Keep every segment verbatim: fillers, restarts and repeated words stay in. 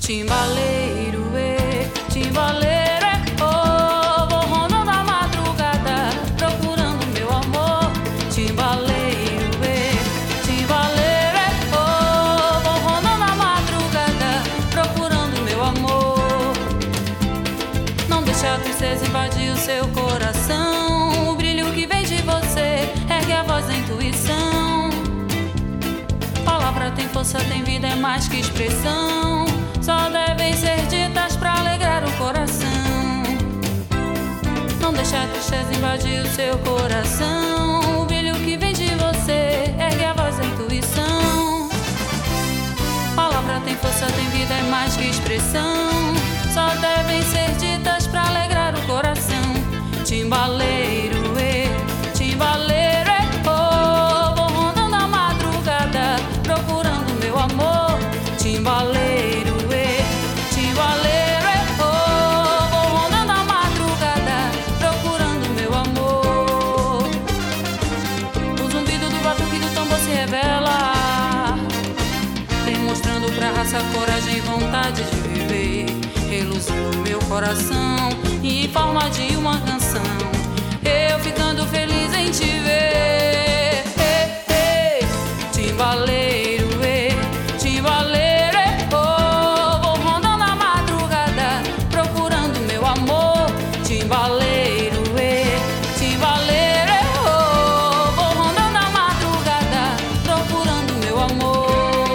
Timbaleiro, ê, timbaleiro, é, oh, vou rondando a madrugada, procurando meu amor. Timbaleiro, ê, timbaleiro, é, oh, vou rondando a madrugada, procurando meu amor. Não deixe a tristeza invadir o seu coração. O brilho que vem de você ergue a voz da intuição. Palavra tem força, tem vida, é mais que expressão. Só devem ser ditas pra alegrar o coração. Não deixe a tristeza invadir o seu coração. O brilho que vem de você ergue a voz da intuição. Palavra tem força, tem vida, é mais que expressão. Só devem ser ditas pra alegrar o coração. Timbaleiro, ê, timbaleiro, ê, oh, vou rondando a madrugada, procurando meu amor. Timbaleiro, ê, timbaleiro, ê, oh, vou rondando a madrugada, procurando meu amor. O zumbido do batuque do tambor se revela, demonstrando pra raça coragem e vontade de viver. Reluzindo meu coração em forma de uma canção, eu ficando feliz em te ver. Ei, ei, timbaleiro, ê, timbaleiro, ê, oh, vou rondando a madrugada, procurando meu amor. Timbaleiro, ê, timbaleiro, ê, oh, vou rondando a madrugada, procurando meu amor.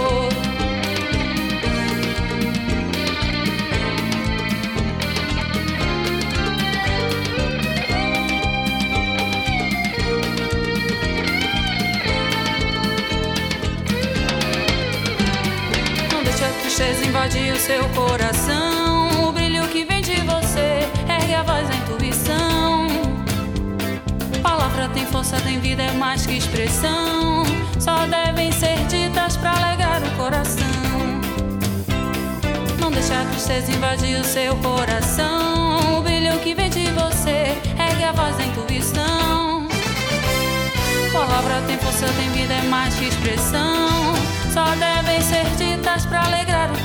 Tristeza invadir o seu coração. O brilho que vem de você ergue a voz da intuição. Palavra tem força, tem vida, é mais que expressão. Só devem ser ditas pra alegrar o coração. Não deixe a tristeza invadir o seu coração. O brilho que vem de você ergue a voz da intuição. Palavra tem força, tem vida, é mais que expressão. Só devem ser ditas pra alegrar o